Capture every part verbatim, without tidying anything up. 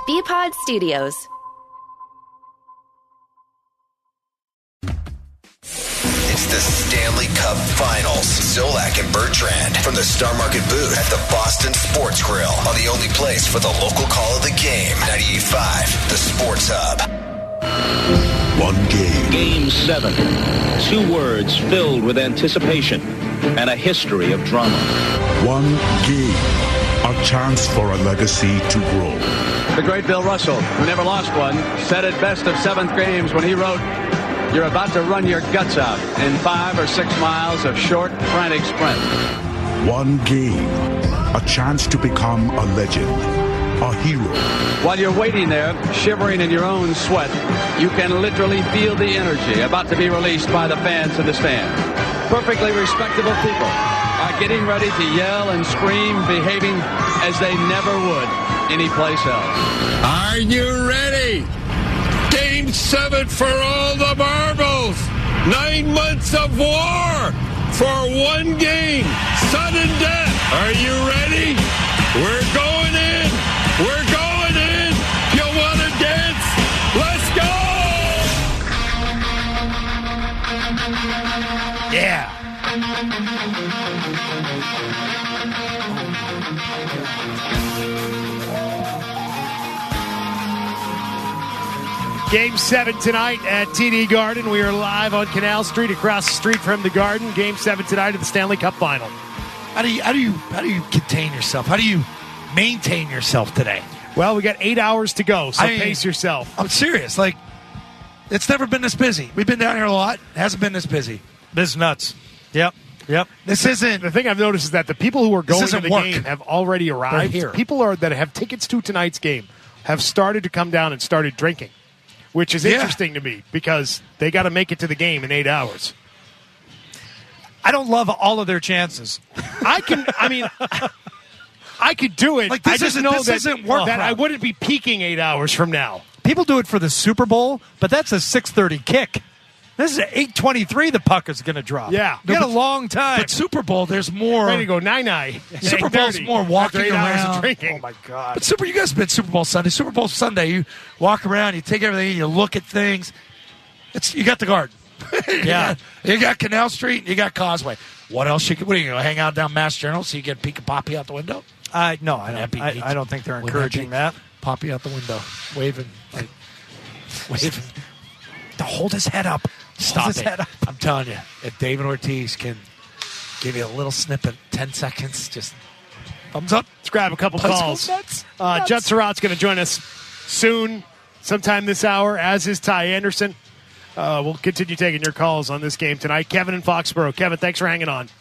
B-Pod Studios. It's the Stanley Cup Finals. Zolak and Bertrand from the Star Market booth at the Boston Sports Grill on the only place for the local call of the game. ninety-eight point five, the Sports Hub. One game. Game seven. Two words filled with anticipation and a history of drama. One game. A chance for a legacy to grow. The great Bill Russell, who never lost one, said it best of seventh games when he wrote, "You're about to run your guts out in five or six miles of short, frantic sprint." One game. A chance to become a legend. A hero. While you're waiting there, shivering in your own sweat, you can literally feel the energy about to be released by the fans in the stand. Perfectly respectable people are getting ready to yell and scream, behaving as they never would anyplace else. Are you ready? Game seven for all the marbles. Nine months of war for one game. Sudden death. Are you ready? We're going in. We're going in. You want to dance? Let's go. Yeah. Game seven tonight at T D Garden. We are live on Canal Street, across the street from the Garden. Game seven tonight of the Stanley Cup Final. How do you how do you how do you contain yourself? How do you maintain yourself today? Well, we got eight hours to go, so I, pace yourself. I'm serious. Like, it's never been this busy. We've been down here a lot. It hasn't been this busy. This is nuts. Yep. Yep. This isn't. The thing I've noticed is that the people who are going to the work. game have already arrived. They're here. People are that have tickets to tonight's game have started to come down and started drinking, which is Yeah. interesting to me because they got to make it to the game in eight hours. I don't love all of their chances. I can. I mean. I could do it. Like, this I just isn't- know this that, isn't work that I route. wouldn't be peaking eight hours from now. People do it for the Super Bowl, but that's a six thirty kick. This is eight twenty-three the puck is going to drop. Yeah. You got No, a but- long time. But Super Bowl, there's more. Ready to go nine-nine. Super Bowl's more walking eight hours around. of drinking. Oh, my God. But Super, you guys have been Super Bowl Sunday. Super Bowl Sunday, you walk around, you take everything, you look at things. It's you got the Garden. you Yeah. got, you got Canal Street, and you got Causeway. What else? You could, what are you going to hang out down Mass General so you get peek and Poppy out the window? I no, I Wouldn't that don't. be I, neat? I don't think they're Wouldn't encouraging that that. Poppy out the window, waving, like waving. To hold his head up. Stop hold his it! Head up. I'm telling you, if David Ortiz can give you a little snippet, ten seconds, just thumbs up. Let's grab a couple Let's go calls. nuts. Uh, Nuts. Judd Surratt's going to join us soon, sometime this hour, as is Ty Anderson. Uh, we'll continue taking your calls on this game tonight. Kevin in Foxborough. Kevin, thanks for hanging on.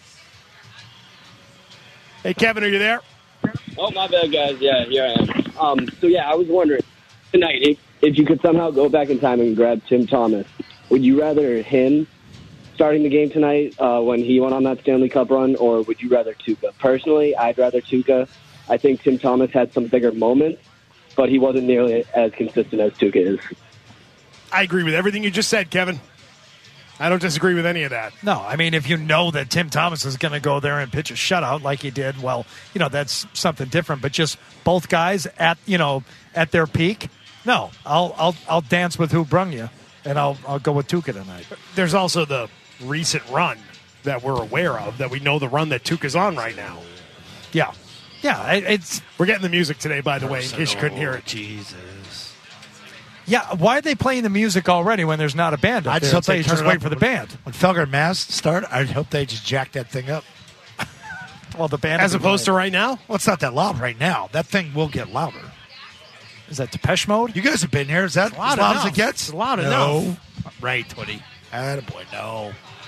Hey, Kevin, are you there? Oh, my bad, guys. Yeah, here I am. Um, so, yeah, I was wondering, tonight, if, if you could somehow go back in time and grab Tim Thomas, would you rather him starting the game tonight uh, when he went on that Stanley Cup run, or would you rather Tuukka? Personally, I'd rather Tuukka. I think Tim Thomas had some bigger moments, but he wasn't nearly as consistent as Tuukka is. I agree with everything you just said, Kevin. I don't disagree with any of that. No, I mean, if you know that Tim Thomas is going to go there and pitch a shutout like he did, well, you know, that's something different. But just both guys at, you know, at their peak, no, I'll I'll I'll dance with who brung you, and I'll I'll go with Tuukka tonight. There's also the recent run that we're aware of, that we know the run that Tuukka's on right now. Yeah, yeah, it, it's We're getting the music today, by the way, in case you couldn't hear it. Jesus. yeah. Why are they playing the music already when there's not a band? Up I just there? hope they Say, turn just it wait up for the when- band. When Felger and Mass start, I hope they just jack that thing up. Well, the band, As will be opposed to playing. right now? Well, it's not that loud right now. That thing will get louder. Is that Depeche Mode? You guys have been here. Is that loud as loud enough. as it gets? It's loud no. enough. Right, Twitty. Attaboy, no.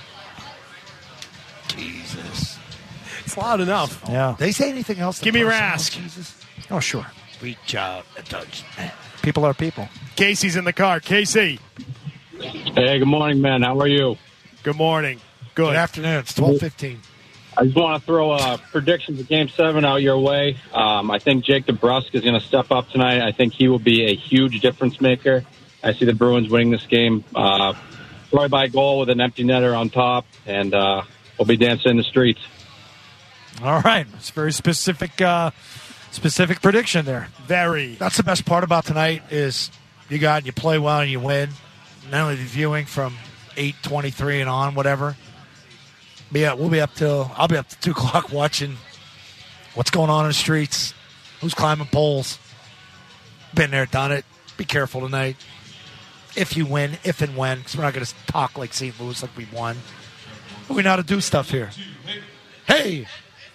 Jesus. It's loud enough. Yeah. They say anything else? Give me personal, Rask. Jesus. Oh, sure. Reach out and touch. People are people. Casey's in the car. Casey, Hey, good morning, man. How are you? good morning. Good. Good afternoon. It's twelve fifteen. I just want to throw a prediction for Game seven out your way. Um, I think Jake DeBrusk is going to step up tonight. I think he will be a huge difference maker. I see the Bruins winning this game uh, probably by a goal with an empty netter on top, and uh, we'll be dancing in the streets. All right. It's very specific uh, specific prediction there. Very. That's the best part about tonight is you got you play well and you win. Not only the viewing from eight twenty-three and on, whatever. But yeah, we'll be up till I'll be up to two o'clock watching what's going on in the streets, who's climbing poles. Been there, done it. Be careful tonight. If you win, if and when, because we're not going to talk like Saint Louis like we won. But we know how to do stuff here. Hey,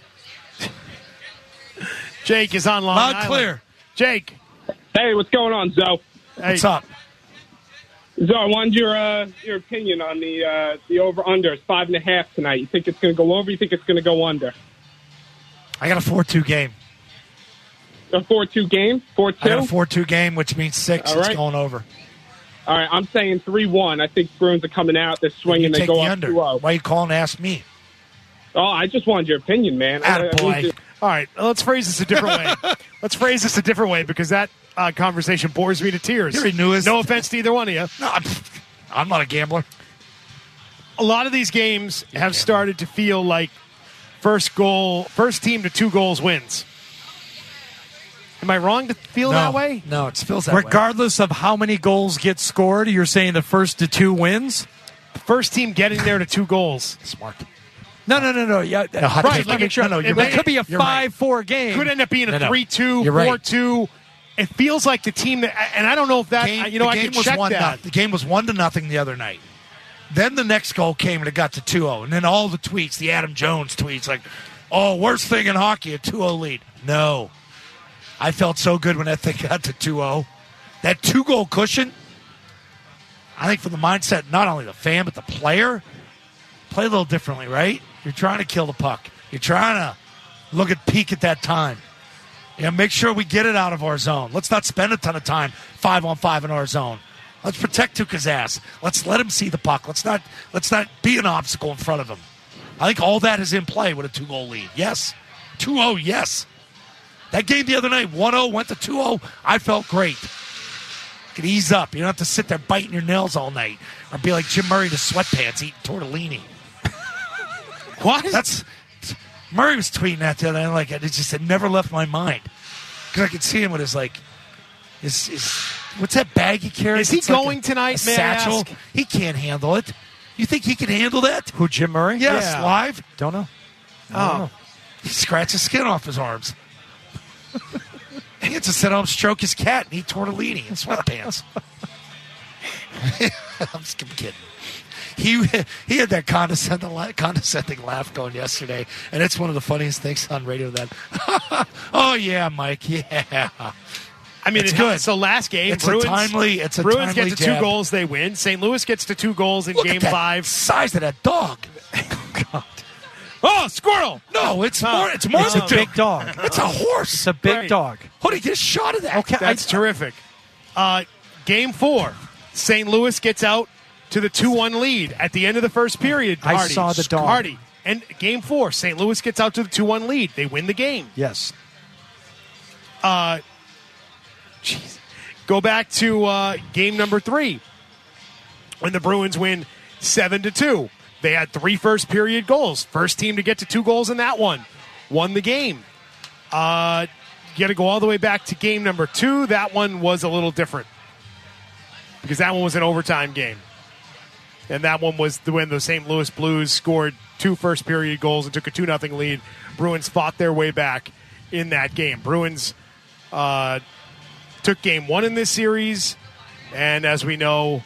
Jake is on Long loud Island. clear. Jake, Hey, what's going on, Zoe? hey, What's up? Zoe, I wanted your uh, your opinion on the uh, the over under. It's five and a half tonight. You think it's going to go over? You think it's going to go under? I got a four two game. A four two game, four I got two. a four two game, which means six. All It's right. going over. All right, I'm saying three one. I think Bruins are coming out. They're swinging. You They take go the up under. two oh. Why you calling to ask me? Oh, I just wanted your opinion, man. I- I need Attaboy. to- all right, let's phrase this a different way. Let's phrase this a different way because that uh, conversation bores me to tears. You already knew his- No offense to either one of you. No, I'm, I'm not a gambler. A lot of these games have started to feel like first goal, first team to two goals wins. Am I wrong to feel no, that way? No, it feels that way. Regardless of how many goals get scored, you're saying the first to two wins? First team getting there to two goals. Smart. No, no, no, no. Yeah, No, right. like Let me it- sure. no, no, you're It right. could be a You're right. five four game. Could end up being a No, no. three two, You're right. four two. It feels like the team that, and I don't know if that, Game- you know, the I game can was check one that. nothing. The game was one to nothing the other night. Then the next goal came and it got to two oh. And then all the tweets, the Adam Jones tweets, like, oh, worst thing in hockey, a two oh lead. No. I felt so good when that thing got to two oh. That two-goal cushion, I think for the mindset, not only the fan, but the player, play a little differently, right? You're trying to kill the puck. You're trying to look at peak at that time. Yeah, make sure we get it out of our zone. Let's not spend a ton of time five on five in our zone. Let's protect Tuukka's ass. Let's let him see the puck. Let's not let's not be an obstacle in front of him. I think all that is in play with a two-goal lead. Yes. two oh, yes. That game the other night, one oh, went to two oh. I felt great. You can ease up. You don't have to sit there biting your nails all night or be like Jim Murray in his sweatpants eating tortellini. What? That's Murray was tweeting that the other night. Like, it just had never left my mind because I could see him with his like, his, his what's that bag he carries? Is he It's like going a- tonight, A may I satchel. ask? He can't handle it. You think he can handle that? Who, Jim Murray? Yes, Yeah. live. Don't know. Oh, He scratched his skin off his arms. He had to sit down and stroke his cat and eat tortellini in sweatpants. I'm just kidding. He he had that condescending, la- condescending laugh going yesterday, and it's one of the funniest things on radio. That, oh yeah, Mike, yeah. I mean, It's it, good. So last game, It's Bruins, a timely. It's a Bruins timely get to jab. two goals, they win. Saint Louis gets to two goals in Look game at that five. size of that dog. God. Oh, squirrel! No, it's Oh. more. It's more It's than a two. big dog. It's a horse. It's a big Right. dog. How do you get a shot of that? Okay, That's I- terrific. Uh, game four, Saint Louis gets out to the two one lead at the end of the first period. I Hardy. saw the dog. Hardy. And game four, Saint Louis gets out to the two one lead. They win the game. Yes. Uh, jeez. Go back to uh, game number three when the Bruins win seven to two. They had three first period goals. First team to get to two goals in that one won the game. Uh, you got to go all the way back to game number two. That one was a little different because that one was an overtime game. And that one was the when the Saint Louis Blues scored two first period goals and took a two nothing lead. Bruins fought their way back in that game. Bruins uh, took game one in this series, and as we know,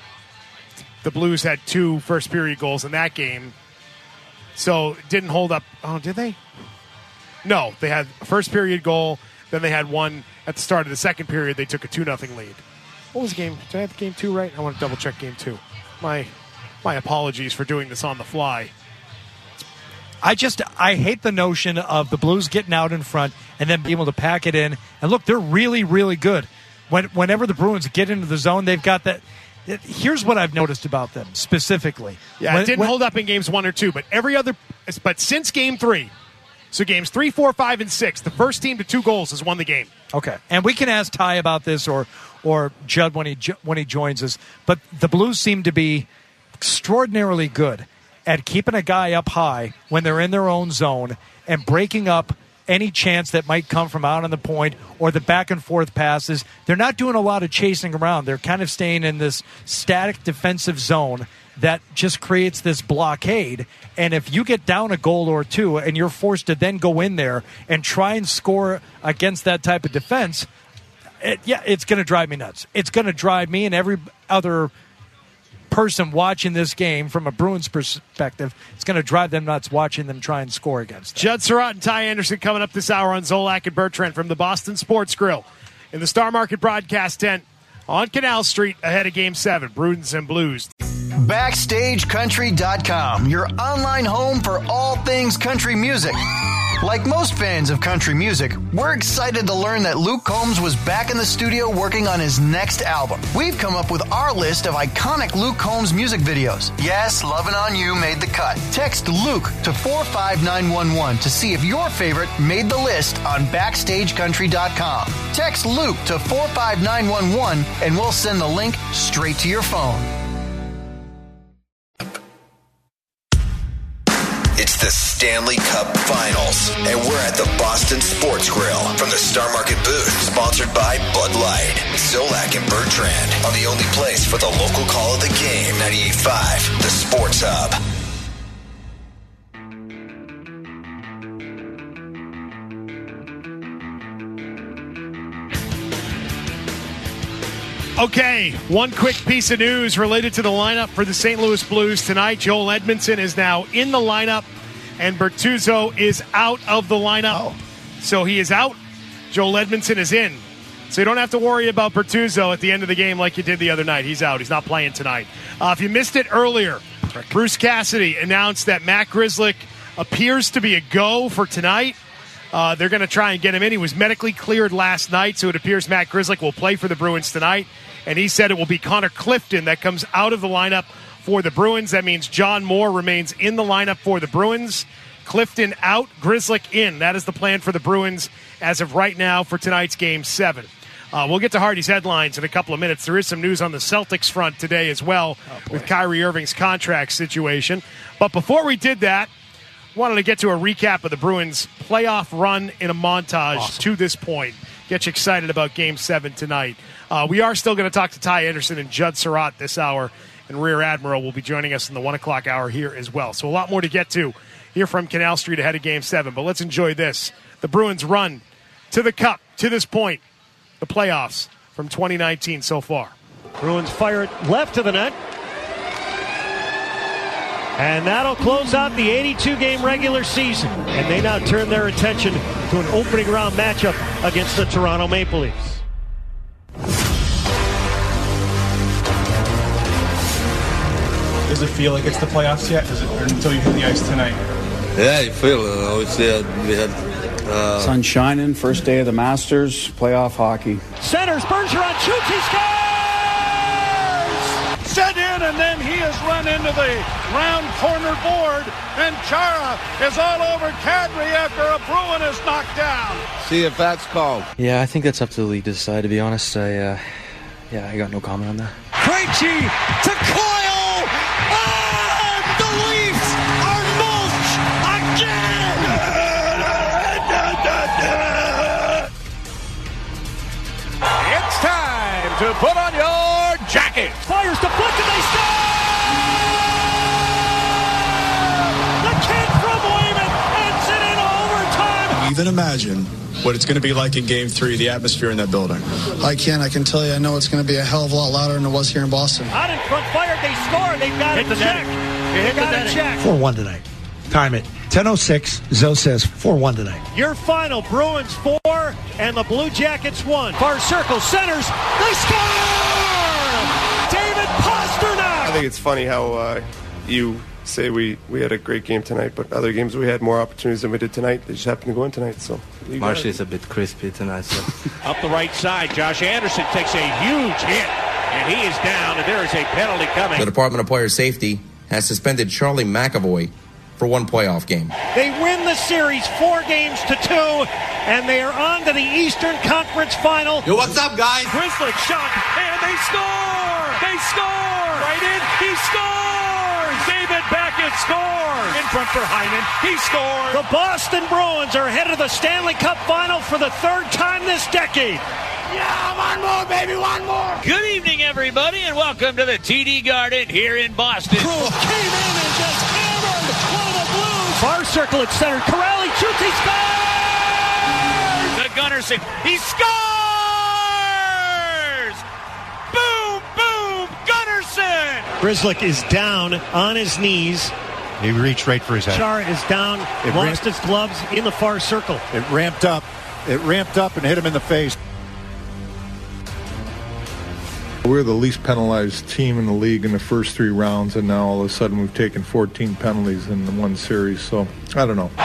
the Blues had two first period goals in that game. So it didn't hold up. Oh, did they? No, they had a first period goal, then they had one at the start of the second period. They took a two nothing lead. What was the game? Did I have the game two right? I want to double check game two. My my apologies for doing this on the fly. I just I hate the notion of the Blues getting out in front and then being able to pack it in. And look, they're really, really good. When whenever the Bruins get into the zone, they've got that. It, here's what I've noticed about them specifically. Yeah, When- it didn't when- hold up in games one or two, but every other, but since game three, so games three, four, five, and six, the first team to two goals has won the game. Okay, and we can ask Ty about this or or Judd when he jo- when he joins us. But the Blues seem to be extraordinarily good at keeping a guy up high when they're in their own zone and breaking up any chance that might come from out on the point or the back and forth passes. They're not doing a lot of chasing around. They're kind of staying in this static defensive zone that just creates this blockade. And if you get down a goal or two and you're forced to then go in there and try and score against that type of defense, it, yeah, it's going to drive me nuts. It's going to drive me and every other person watching this game from a Bruins perspective. It's going to drive them nuts watching them try and score against them. Judd Surratt and Ty Anderson coming up this hour on Zolak and Bertrand from the Boston Sports Grill in the Star Market broadcast tent on Canal Street ahead of Game seven, Bruins and Blues. Backstage Country dot com, your online home for all things country music. Like most fans of country music, we're excited to learn that Luke Combs was back in the studio working on his next album. We've come up with our list of iconic Luke Combs music videos. Yes, Lovin' On You made the cut. Text Luke to four five nine one one to see if your favorite made the list on Backstage Country dot com. Text Luke to four five nine one one and we'll send the link straight to your phone. It's the Stanley Cup Finals, and we're at the Boston Sports Grill from the Star Market booth, sponsored by Bud Light, Zolak and Bertrand, on the only place for the local call of the game, ninety-eight point five, the Sports Hub. Okay, one quick piece of news related to the lineup for the Saint Louis Blues tonight. Joel Edmondson is now in the lineup, and Bertuzzo is out of the lineup. Oh. So he is out. Joel Edmondson is in. So you don't have to worry about Bertuzzo at the end of the game like you did the other night. He's out. He's not playing tonight. Uh, if you missed it earlier, Bruce Cassidy announced that Matt Grzelcyk appears to be a go for tonight. Uh, they're going to try and get him in. He was medically cleared last night, so it appears Matt Grzelcyk will play for the Bruins tonight. And he said it will be Connor Clifton that comes out of the lineup for the Bruins. That means John Moore remains in the lineup for the Bruins. Clifton out, Grzelcyk in. That is the plan for the Bruins as of right now for tonight's Game seven. Uh, we'll get to Hardy's headlines in a couple of minutes. There is some news on the Celtics front today as well oh, with Kyrie Irving's contract situation. But before we did that, wanted to get to a recap of the Bruins' playoff run in a montage awesome. to this point. Get you excited about Game seven tonight. Uh, we are still going to talk to Ty Anderson and Judd Surratt this hour, and Rear Admiral will be joining us in the one o'clock hour here as well. So a lot more to get to here from Canal Street ahead of Game seven. But let's enjoy this. The Bruins run to the Cup to this point, the playoffs from twenty nineteen so far. Bruins fire it left to the net. And that'll close out the eighty-two game regular season. And they now turn their attention to an opening round matchup against the Toronto Maple Leafs. Does it feel like it's the playoffs yet? Does it, or until you hit the ice tonight? Yeah, you feel it. Obviously, uh, we had uh... sun shining, first day of the Masters, playoff hockey. Centers, Bergeron shoots, he scores! Set in, and then he has run into the round corner board, and Chara is all over Kadri after a Bruin is knocked down. See if that's called. Yeah, I think that's up to the league to decide, to be honest. I, uh, yeah, I got no comment on that. Krejci to Coyle, and the Leafs are mulch again! It's time to put on your jacket. Fires deflected, they score! The kid from Weymouth ends it in overtime. Even imagine what it's going to be like in Game three, the atmosphere in that building. I can. I can tell you, I know it's going to be a hell of a lot louder than it was here in Boston. Out in front, fired, they score. They've got hit it the checked. They hit got the it checked. four one tonight. Time it. ten oh six. Zoe says four one tonight. Your final, Bruins four and the Blue Jackets one. Far circle, centers, they score! David Pastrnak! I think it's funny how uh, you say we, we had a great game tonight, but other games we had more opportunities than we did tonight. They just happened to go in tonight. So Marshy's a bit crispy tonight. So. Up the right side, Josh Anderson takes a huge hit, and he is down, and there is a penalty coming. The Department of Player Safety has suspended Charlie McAvoy for one playoff game. They win the series four games to two, and they are on to the Eastern Conference Final. Yo, what's up, guys? Grizzly shot, and they score! They score! Right in, he scores! David Beckett scores! In front for Hyman, he scores! The Boston Bruins are headed to the Stanley Cup Final for the third time this decade. Yeah, one more, baby, one more. Good evening, everybody, and welcome to the T D Garden here in Boston. Krul came in and just hammered one of the Blues. Far circle at center. Corrali shoots, he scores! The Gunnarsson, he scores! Boom, boom, Gunnarsson! Grzelcyk is down on his knees. He reached right for his head. Chara is down, It lost ramped- his gloves in the far circle. It ramped up. It ramped up and hit him in the face. We're the least penalized team in the league in the first three rounds, and now all of a sudden we've taken fourteen penalties in the one series. So, I don't know.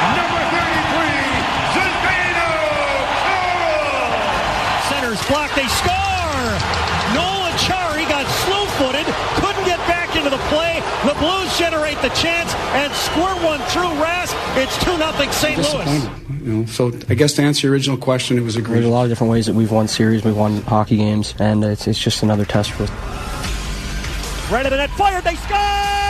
Centers blocked, they score! Nolan Chara got slow-footed, couldn't get back into the play. The Blues generate the chance and score one through Rask. It's two nothing Saint Louis. You know, so I guess to answer your original question, it was a great. There's a lot of different ways that we've won series, we've won hockey games, and it's it's just another test for us. Right at the net, fired, they score!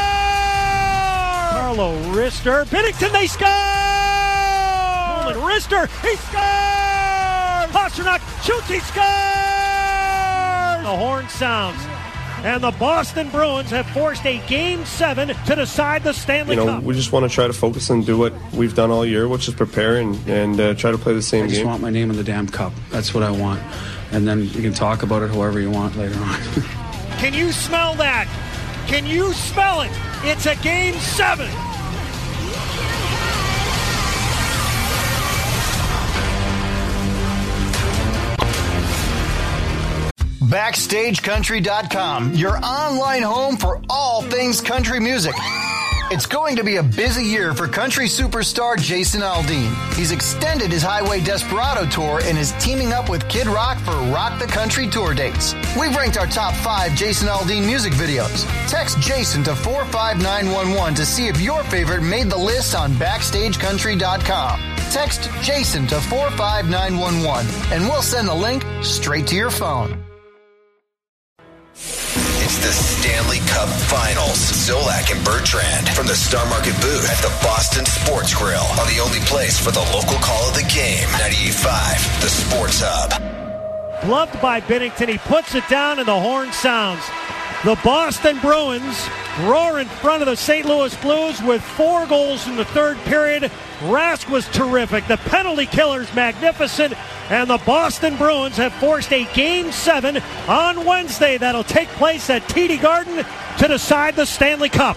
Carlo Rister, Binnington, they score! Nolan Rister, he scores! Pasternak shoots, he scores! The horn sounds. And the Boston Bruins have forced a Game seven to decide the Stanley You know, Cup. we just want to try to focus and do what we've done all year, which is prepare and, and uh, try to play the same I just game. want my name in the damn cup. That's what I want. And then you can talk about it however you want later on. Can you smell that? Can you smell it? It's a Game seven. Backstage Country dot com, your online home for all things country music. It's going to be a busy year for country superstar Jason Aldean. He's extended his Highway Desperado tour and is teaming up with Kid Rock for Rock the Country tour dates. We've ranked our top five Jason Aldean music videos. Text Jason to four five nine one one to see if your favorite made the list on Backstage Country dot com. Text Jason to four five nine one one and we'll send the link straight to your phone. It's the Stanley Cup Finals. Zolak and Bertrand from the Star Market booth at the Boston Sports Grill on the only place for the local call of the game. ninety-eight point five, the Sports Hub. Gloved by Binnington, he puts it down and the horn sounds. The Boston Bruins roar in front of the Saint Louis Blues with four goals in the third period. Rask was terrific. The penalty killer's magnificent. And the Boston Bruins have forced a Game seven on Wednesday that'll take place at T D Garden to decide the Stanley Cup.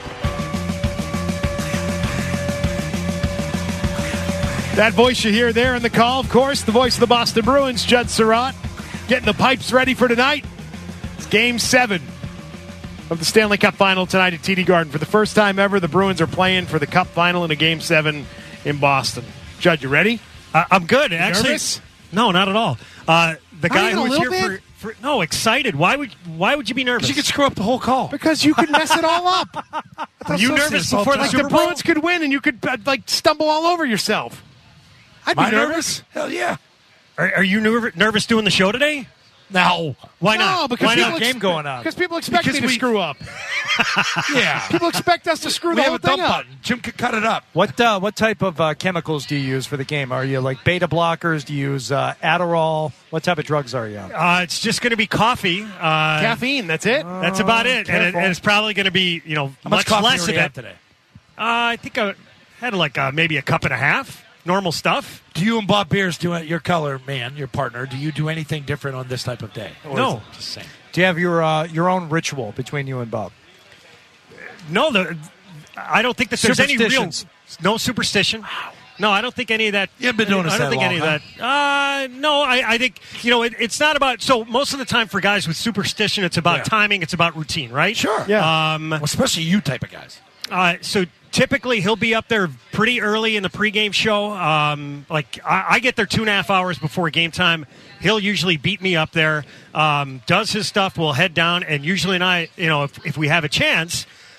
That voice you hear there in the call, of course, the voice of the Boston Bruins, Judd Surratt, getting the pipes ready for tonight. It's Game seven of the Stanley Cup Final tonight at T D Garden. For the first time ever, the Bruins are playing for the Cup Final in a Game seven in Boston. Judd, you ready? Uh, I'm good. You Actually, nervous? No, not at all. Uh, the Not guy even a who was little here bit? for, for no excited. Why would why would you be nervous? You could screw up the whole call. Because you could mess it all up. Were you nervous before the Like Super the Bowl? Bruins could win and you could uh, like stumble all over yourself. I'd be Am I nervous. nervous? Hell yeah. Are, are you nerv- nervous doing the show today? No. Why No, not? because Why people not? ex- Game going on. Because people expect Because me to we- screw up. Yeah. People expect us to screw We the have whole a dump thing up. button. Jim could cut it up. What uh, what type of uh, chemicals do you use for the game? Are you like beta blockers? Do you use uh, Adderall? What type of drugs are you on? Uh, it's just going to be coffee. Uh, Caffeine, that's it? That's about it. And, it. careful. and it's probably going to be, you know, How much much, coffee less you of already it. have today? Uh, I think I had like uh, maybe a cup and a half. Normal stuff. Do you and Bob Beers do it? Your color man, your partner. Do you do anything different on this type of day? Or No. is it just the same? Do you have your uh, your own ritual between you and Bob? No, the, I don't think that there's any real Superstitions. no superstition. No, I don't think any of that. You haven't been doing this I don't that think long, any huh? of that. Uh, no, I, I think you know it, it's not about. So most of the time for guys with superstition, it's about Yeah. timing. It's about routine, right? Sure. Yeah. Um, Well, especially you type of guys. Uh, so typically he'll be up there pretty early in the pregame show. Um, like I, I get there two and a half hours before game time. He'll usually beat me up there, um, does his stuff. We'll head down, and usually, and I, you know, if, if we have a chance,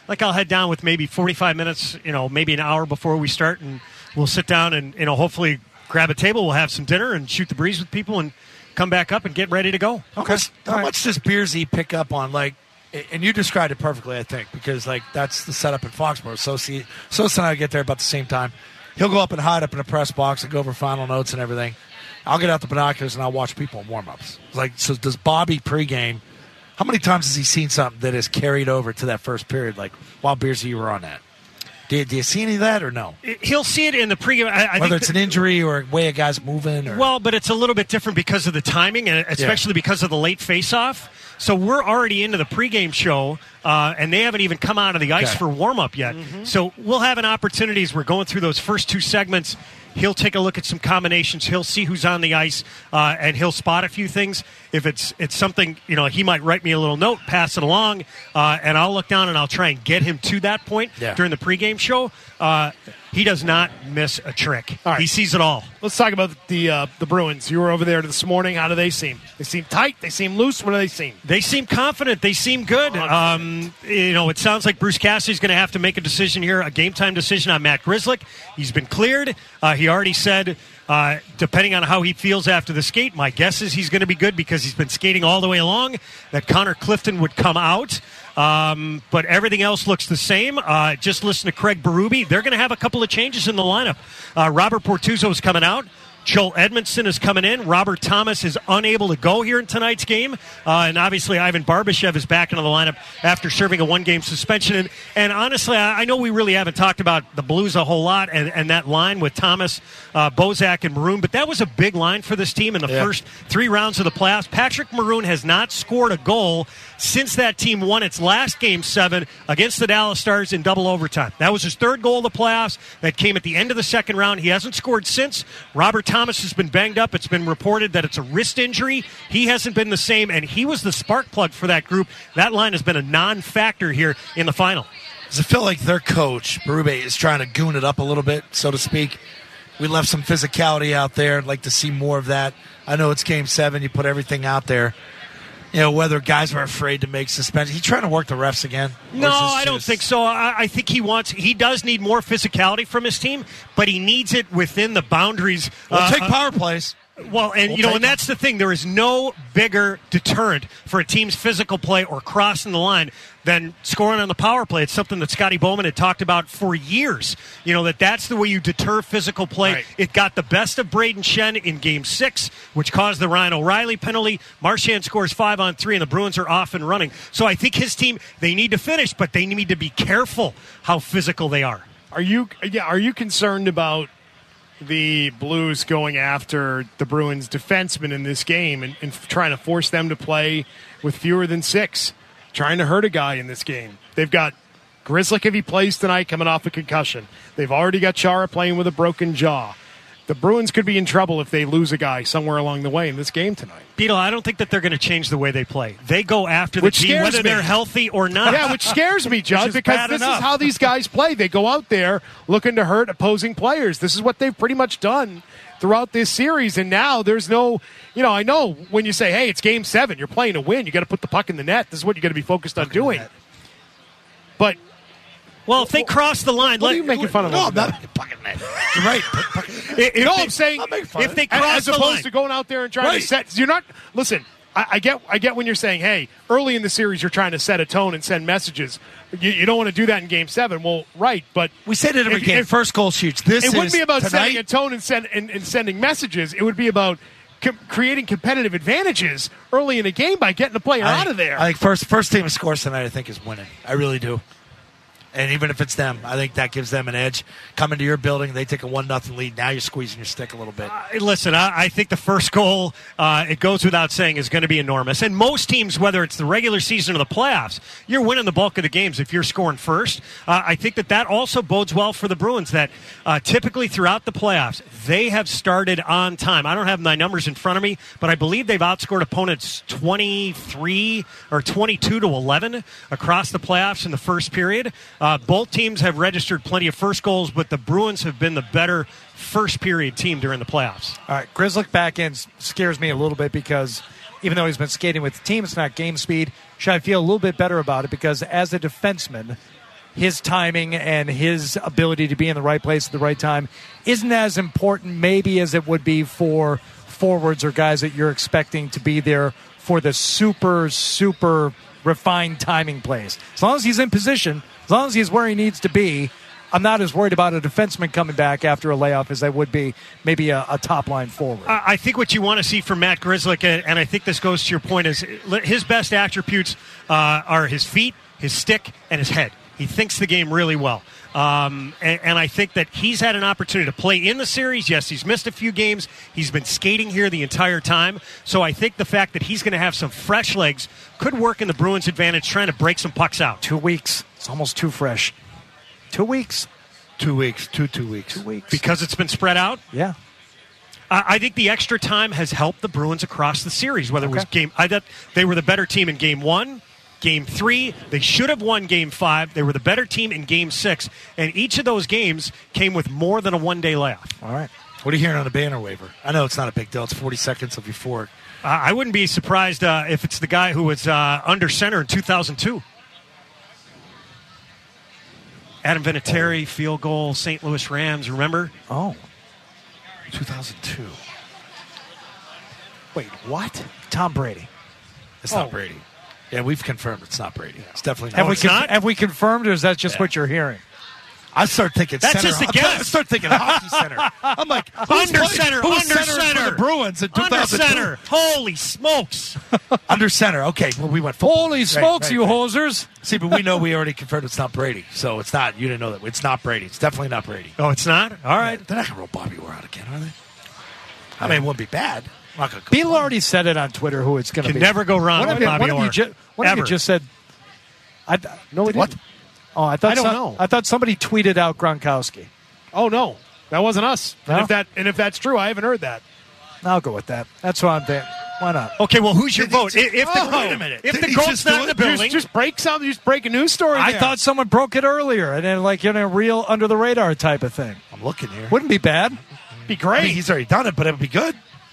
like I'll head down with maybe forty-five minutes, you know, maybe an hour before we start, and we'll sit down and, you know, hopefully grab a table, we'll have some dinner and shoot the breeze with people and come back up and get ready to go. Okay. How much, how right. much does Beersy pick up on, like, and you described it perfectly, I think, because, like, that's the setup in Foxborough. So, see, Sosa and I get there about the same time. He'll go up and hide up in the press box and go over final notes and everything. I'll get out the binoculars and I'll watch people in warm-ups. Like, so does Bobby pregame, how many times has he seen something that has carried over to that first period, like, while Beersy, you were on that? Do you, do you see any of that or no? He'll see it in the pregame. I, I Whether think it's an injury or a way a guy's moving. Or... Well, but it's a little bit different because of the timing, and especially yeah. because of the late face-off. So we're already into the pregame show, uh, and they haven't even come out of the ice okay. for warm-up yet. Mm-hmm. So we'll have an opportunity as we're going through those first two segments. He'll take a look at some combinations. He'll see who's on the ice, uh, and he'll spot a few things. If it's it's something, you know, he might write me a little note, pass it along, uh, and I'll look down and I'll try and get him to that point yeah. during the pregame show. Uh, he does not miss a trick. All right. He sees it all. Let's talk about the uh, the Bruins. You were over there this morning. How do they seem? They seem tight. They seem loose. What do they seem? They seem confident. They seem good. Um, you know, it sounds like Bruce Cassidy's going to have to make a decision here, a game-time decision on Matt Grzelcyk. He's been cleared. Uh, he already said, uh, depending on how he feels after the skate, my guess is he's going to be good because he's been skating all the way along, that Connor Clifton would come out. Um, but everything else looks the same. Uh, just listen to Craig Berube. They're going to have a couple of changes in the lineup. Uh, Robert Bortuzzo is coming out. Joel Edmondson is coming in. Robert Thomas is unable to go here in tonight's game. Uh, and obviously Ivan Barbashev is back into the lineup after serving a one-game suspension. And, and honestly, I, I know we really haven't talked about the Blues a whole lot and, and that line with Thomas, uh, Bozak, and Maroon, but that was a big line for this team in the yeah. first three rounds of the playoffs. Patrick Maroon has not scored a goal since that team won its last Game seven against the Dallas Stars in double overtime. That was his third goal of the playoffs. That came at the end of the second round. He hasn't scored since. Robert Thomas has been banged up. It's been reported that it's a wrist injury. He hasn't been the same, and he was the spark plug for that group. That line has been a non-factor here in the final. Does it feel like their coach, Berube, is trying to goon it up a little bit, so to speak? We left some physicality out there. I'd like to see more of that. I know it's Game seven. You put everything out there. You know, whether guys are afraid to make suspensions. He's trying to work the refs again? No, I don't think so. I, I think he wants, he does need more physicality from his team, but he needs it within the boundaries. We'll uh, take power plays. Well, and we'll you know, and them. that's the thing. There is no bigger deterrent for a team's physical play or crossing the line than scoring on the power play. It's something that Scotty Bowman had talked about for years. You know, that that's the way you deter physical play. Right. It got the best of Braden Shen in Game Six, which caused the Ryan O'Reilly penalty. Marchand scores five on three, and the Bruins are off and running. So I think his team, they need to finish, but they need to be careful how physical they are. Are you? Yeah. Are you concerned about the Blues going after the Bruins defensemen in this game and, and trying to force them to play with fewer than six, trying to hurt a guy in this game? They've got Grzelcyk if he plays tonight coming off a concussion. They've already got Chara playing with a broken jaw. The Bruins could be in trouble if they lose a guy somewhere along the way in this game tonight. Beetle, I don't think that they're going to change the way they play. They go after the which team, whether me. they're healthy or not. Yeah, which scares me, Judd, because this enough. is how these guys play. They go out there looking to hurt opposing players. This is what they've pretty much done throughout this series, and now there's no, you know, I know when you say, hey, it's Game seven, you're playing to win, you got to put the puck in the net. This is what you got to be focused on doing. But Well, if they cross the line... What let, are you making fun of? No, I'm not making fucking net. You're right. If, if no, they, I'm saying if they cross as the opposed line. to going out there and trying right. to set... You're not... Listen, I, I get I get when you're saying, hey, early in the series you're trying to set a tone and send messages. You, you don't want to do that in Game seven. Well, right, but... We said it every if, game. If, First goal shoots. This It is wouldn't be about tonight, setting a tone and, send, and, and sending messages. It would be about com- creating competitive advantages early in a game by getting a player I, out of there. I think first first team that scores tonight, I think, is winning. I really do. And even if it's them, I think that gives them an edge. Coming to your building, they take a one nothing lead. Now you're squeezing your stick a little bit. Uh, listen, I, I think the first goal, uh, it goes without saying, is going to be enormous. And most teams, whether it's the regular season or the playoffs, you're winning the bulk of the games if you're scoring first. Uh, I think that that also bodes well for the Bruins, that uh, typically throughout the playoffs, they have started on time. I don't have my numbers in front of me, but I believe they've outscored opponents twenty-three or twenty-two to eleven across the playoffs in the first period. Uh, both teams have registered plenty of first goals, but the Bruins have been the better first period team during the playoffs. All right, Grzelcyk back in scares me a little bit because even though he's been skating with the team, it's not game speed. Should I feel a little bit better about it because as a defenseman, his timing and his ability to be in the right place at the right time isn't as important maybe as it would be for forwards or guys that you're expecting to be there for the super, super refined timing plays. As long as he's in position, as long as he's where he needs to be, I'm not as worried about a defenseman coming back after a layoff as I would be maybe a, a top-line forward. I think what you want to see from Matt Grzelcyk, and I think this goes to your point, is his best attributes uh, are his feet, his stick, and his head. He thinks the game really well. Um, and, and I think that he's had an opportunity to play in the series. Yes, he's missed a few games. He's been skating here the entire time. So I think the fact that he's going to have some fresh legs could work in the Bruins' advantage, trying to break some pucks out. Two weeks. It's almost too fresh. Two weeks. Two weeks. Two, two weeks. Two weeks. Because it's been spread out? Yeah. Uh, I think the extra time has helped the Bruins across the series, whether Okay. it was game... I thought they were the better team in game one, game three. They should have won game five. They were the better team in game six. And each of those games came with more than a one-day layoff. All right. What are you hearing on the banner waiver? I know it's not a big deal. It's forty seconds of euphoric. Uh, I wouldn't be surprised uh, if it's the guy who was uh, under center in two thousand two. Adam Vinatieri, field goal, Saint Louis Rams, remember? Oh. two thousand two. Wait, what? Tom Brady. It's Oh. not Brady. Yeah, we've confirmed it's not Brady. It's definitely not. Have, Oh, we it's con- not? have we confirmed, or is that just Yeah. what you're hearing? I start thinking That's center. just a I'm- guess. I start thinking hockey center. I'm like, who's Under playing- center, who's under center center. for the Bruins in two Under thousand two? center. Holy smokes. Under center. Okay, well, we went football. Holy Right, smokes, right, you right. hosers. See, but we know we already confirmed it's not Brady. So it's not, you didn't know that. It's not Brady. It's definitely not Brady. Oh, it's not? All right. Yeah, they're not going to roll Bobby Orr out again, are they? I mean, it wouldn't be bad. I'm not gonna Beal already said it on Twitter who it's going to Can be. never go wrong One with of you- Bobby one of you Orr. ju- one of you Ever. just said... I, no, we What? didn't. Oh, I thought I don't some- know. I thought somebody tweeted out Gronkowski. Oh, no. That wasn't us. No? And if that and if that's true, I haven't heard that. I'll go with that. That's what I'm thinking. Why not? Okay, well, who's your vote? If, if the, Oh, wait a minute. If Did the he goat's just not do in it? the Just, building... just break something. Just break a news story. I there. thought someone broke it earlier, and then like in a real under the radar type of thing. I'm looking here. Wouldn't be bad. be I great. mean, he's already done it, but it would be good.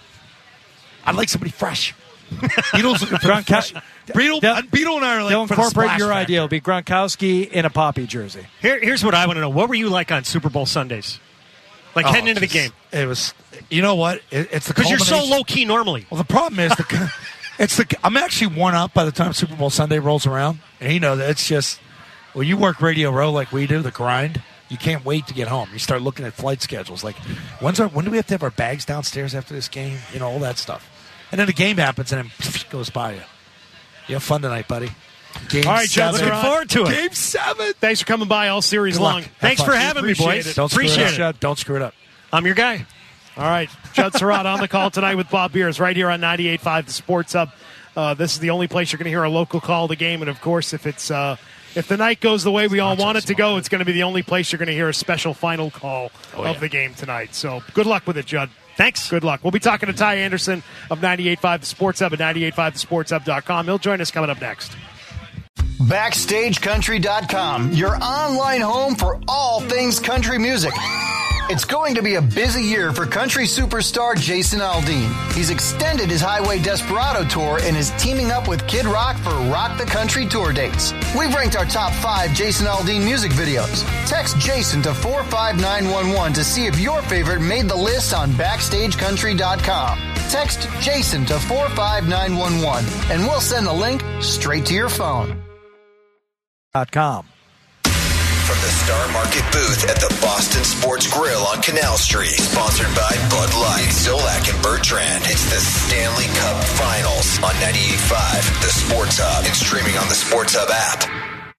I'd like somebody fresh. Beatles looking for Gronka- fresh. Beetle, They'll- Beetle and I are like They'll for the incorporate splash your factor. idea. It'll be Gronkowski in a Poppy jersey. Here, here's what I want to know. What were you like on Super Bowl Sundays? Like Oh, heading into the just- game? It was, you know what? It, it's the Because you're so culmination- low-key normally. Well, the problem is the, it's the. I'm actually worn out by the time Super Bowl Sunday rolls around, and you know that it's just. Well, you work Radio Row like we do, the grind. You can't wait to get home. You start looking at flight schedules, like when's our when do we have to have our bags downstairs after this game? You know all that stuff, and then the game happens and then goes by you. You have fun tonight, buddy. Game All right, John, seven. Looking forward to it. Game seven. Thanks for coming by all series Good long. luck. Have Thanks fun. for having me, Appreciate boys. it. Don't screw Appreciate it it. up. Don't screw it up. I'm your guy. All right. Judd Surratt on the call tonight with Bob Beers right here on ninety-eight point five The Sports Hub. Uh, this is the only place you're going to hear a local call of the game. And, of course, if it's uh, if the night goes the way we all want it to go, it's going to be the only place you're going to hear a special final call Oh, of yeah. the game tonight. So good luck with it, Judd. Thanks. Good luck. We'll be talking to Ty Anderson of ninety-eight point five The Sports Hub at ninety-eight point five the sports hub dot com. He'll join us coming up next. Backstage Country dot com, your online home for all things country music. It's going to be a busy year for country superstar Jason Aldean. He's extended his Highway Desperado tour and is teaming up with Kid Rock for Rock the Country tour dates. We've ranked our top five Jason Aldean music videos. Text Jason to four five nine one one to see if your favorite made the list on Backstage Country dot com. Text Jason to four five nine one one and we'll send the link straight to your phone. Dot com. From the Star Market booth at the Boston Sports Grill on Canal Street. Sponsored by Bud Light, Zolak and Bertrand. It's the Stanley Cup Finals on ninety-eight point five The Sports Hub and streaming on the Sports Hub app.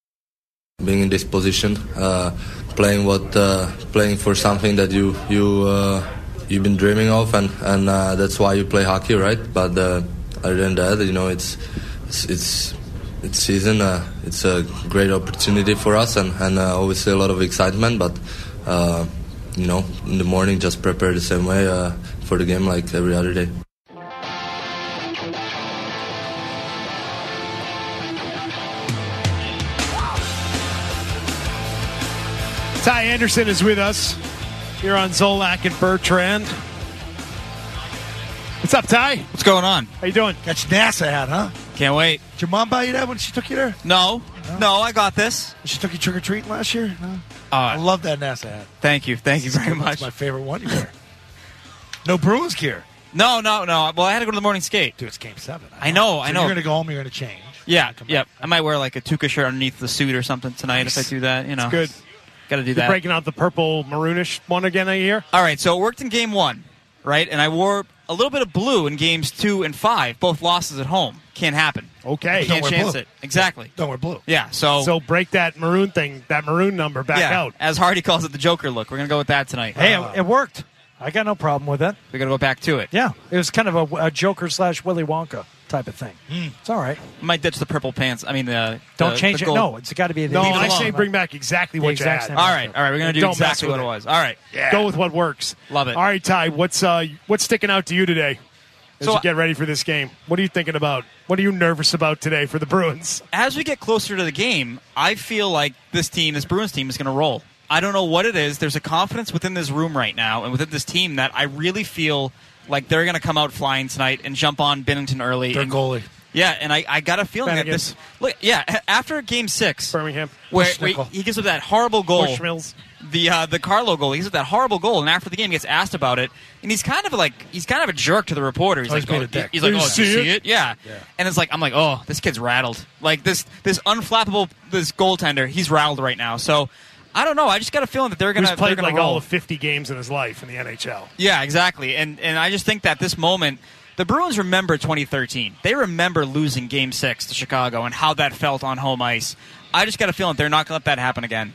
Being in this position, uh, playing what, uh, playing for something that you you uh, you've been dreaming of, and and uh, that's why you play hockey, right? But uh, other than that, you know, it's it's it's, it's season. Uh, it's a great opportunity for us, and and uh, obviously a lot of excitement. But uh, you know, in the morning, just prepare the same way uh, for the game like every other day. Ty Anderson is with us here on Zolak and Bertrand. What's up, Ty? What's going on? How you doing? Got your NASA hat, huh? Can't wait. Did your mom buy you that when she took you there? No. No, no I got this. She took you trick-or-treating last year? No. Uh, I love that NASA hat. Thank you. Thank you very That's much. my favorite one you wear. No Bruins gear. No, no, no. Well, I had to go to the morning skate. Dude, it's game seven. I know, so I know. You're going to go home, you're going to change. Yeah, yeah. I might wear like a Tuca shirt underneath the suit or something tonight Nice. if I do that. You know, It's good. Got to do You're that. breaking out the purple maroonish one again a year? All right, so it worked in game one, right? And I wore a little bit of blue in games two and five, both losses at home. Can't happen. Okay. Can't wear chance blue. it. Exactly. Don't wear blue. Yeah, so So break that maroon thing, that maroon number back yeah, out. as Hardy calls it, the Joker look. We're going to go with that tonight. Hey, it, it worked. I got no problem with it. We're going to go back to it. Yeah, it was kind of a, a Joker slash Willy Wonka type of thing. Mm. It's all right. Might ditch the purple pants. I mean, the Don't the, change the it. gold. No, it's got to be. The No, Leave it I alone. say bring back exactly The what exact you same had. All right, all right. We're going to do Don't mess exactly with what it it. was. All right. Yeah. Go with what works. Love it. All right, Ty, what's uh, what's sticking out to you today as So you get ready for this game? What are you thinking about? What are you nervous about today for the Bruins? As we get closer to the game, I feel like this team, this Bruins team, is going to roll. I don't know what it is. There's a confidence within this room right now and within this team that I really feel like they're going to come out flying tonight and jump on Binnington early. Their and, goalie. Yeah, and I, I got a feeling that Bennigan. this. Look, yeah, after Game Six, Birmingham. where, where he, he gives up that horrible goal, Bushmills. the uh, the Carlo goal. He gives up that horrible goal, and after the game, he gets asked about it, and he's kind of like he's kind of a jerk to the reporter. He's Oh, like, he's being oh, a dick. he's like, Did oh, you did you see see it? it? Yeah. Yeah. And it's like I'm like, oh, this kid's rattled. Like this this unflappable this goaltender, he's rattled right now. So I don't know. I just got a feeling that they're gonna Who's played they're gonna like roll. all of fifty games in his life in the N H L. Yeah, exactly. And and I just think that this moment, the Bruins remember twenty thirteen. They remember losing Game Six to Chicago and how that felt on home ice. I just got a feeling they're not going to let that happen again.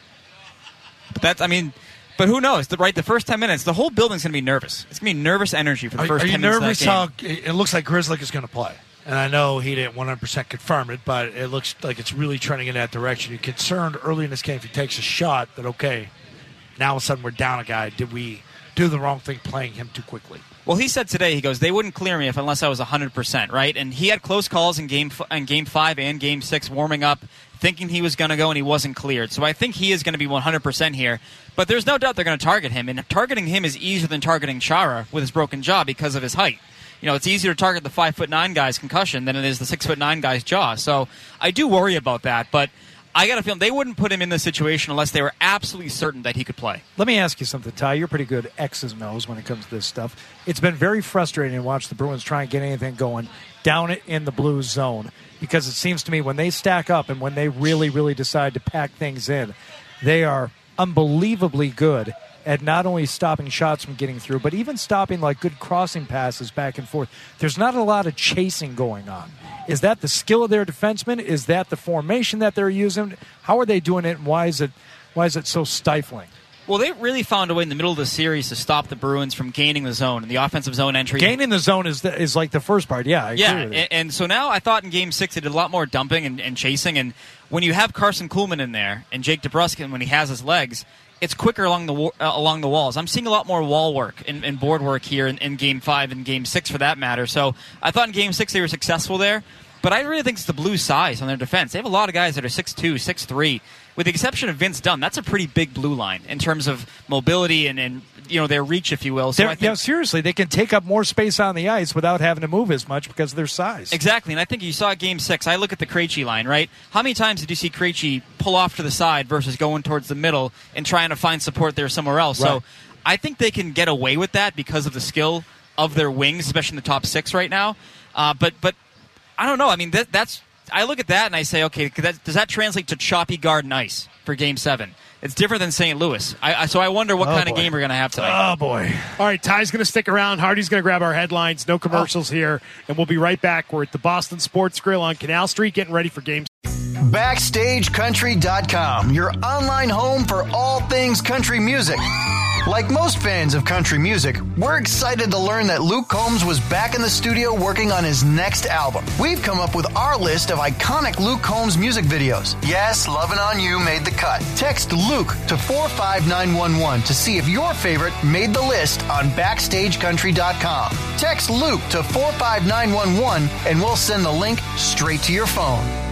But that's, I mean, but who knows? The, right, the first ten minutes, the whole building's going to be nervous. It's going to be nervous energy for the Are, first are you ten minutes nervous of that how game. it looks like Grizzlick is going to play? And I know he didn't one hundred percent confirm it, but it looks like it's really trending in that direction. You're concerned early in this game if he takes a shot that, okay, now all of a sudden we're down a guy. Did we do the wrong thing playing him too quickly? Well, he said today, he goes, they wouldn't clear me if unless I was one hundred percent, right? And he had close calls in game f- in game five and game six, warming up, thinking he was going to go, and he wasn't cleared. So I think he is going to be one hundred percent here. But there's no doubt they're going to target him, and targeting him is easier than targeting Chara with his broken jaw because of his height. You know, it's easier to target the five foot nine guy's concussion than it is the six foot nine guy's jaw. So I do worry about that, but I got a feeling they wouldn't put him in this situation unless they were absolutely certain that he could play. Let me ask you something, Ty. You're pretty good X's and O's when it comes to this stuff. It's been very frustrating to watch the Bruins try and get anything going down it in the Blues zone because it seems to me when they stack up and when they really, really decide to pack things in, they are unbelievably good at not only stopping shots from getting through, but even stopping like good crossing passes back and forth. There's not a lot of chasing going on. Is that the skill of their defensemen? Is that the formation that they're using? How are they doing it, and why is it why is it so stifling? Well, they really found a way in the middle of the series to stop the Bruins from gaining the zone and the offensive zone entry. Gaining the zone is the, is like the first part. Yeah, I yeah, agree with you. and, and so now I thought in Game Six they did a lot more dumping and, and chasing. And when you have Carson Kuhlman in there and Jake DeBrusk, when he has his legs, it's quicker along the uh, along the walls. I'm seeing a lot more wall work and, and board work here in, in Game Five and Game Six for that matter. So I thought in Game Six they were successful there. But I really think it's the Blues' size on their defense. They have a lot of guys that are six two, six three. With the exception of Vince Dunn, that's a pretty big blue line in terms of mobility and, and you know their reach, if you will. So They're- I think, yeah, seriously, they can take up more space on the ice without having to move as much because of their size. Exactly, and I think you saw Game Six. I look at the Krejci line, right? How many times did you see Krejci pull off to the side versus going towards the middle and trying to find support there somewhere else? Right. So I think they can get away with that because of the skill of their wings, especially in the top six right now. Uh, but but I don't know. I mean, that, that's I look at that and I say, okay, that, does that translate to choppy Garden ice for Game Seven? It's different than Saint Louis. I, I, so I wonder what Oh, kind boy. of game we're going to have tonight. Oh, boy. All right, Ty's going to stick around. Hardy's going to grab our headlines. No commercials here. And we'll be right back. We're at the Boston Sports Grill on Canal Street getting ready for Game Backstage Country dot com, your online home for all things country music. Like most fans of country music, we're excited to learn that Luke Combs was back in the studio working on his next album. We've come up with our list of iconic Luke Combs music videos. Yes, Lovin' On You made the cut. Text Luke to four five nine one one to see if your favorite made the list on Backstage Country dot com. Text Luke to four five nine one one and we'll send the link straight to your phone.